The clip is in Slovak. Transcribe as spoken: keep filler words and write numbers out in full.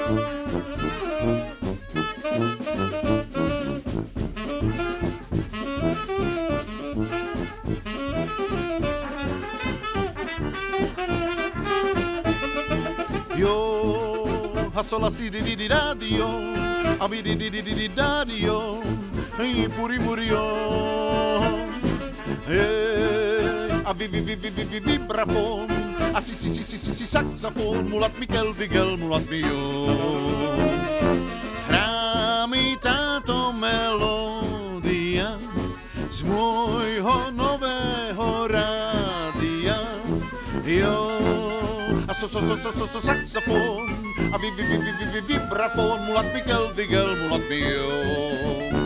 Yo, hasola si di di di radio, abi di di di di di radio, e puri murio, e abi vi vi vi vi vi vibrafon, a si si si si si si saxofon, mulat Mikel Vigel, mulat mio. Hrá mi táto melódia z môjho nového rádia, jo. A so, so, so, so, so, so, saxofón, a vi, vi, vi, vi, vi, vibrafón, mulat Mikel Vigel, mulat mio.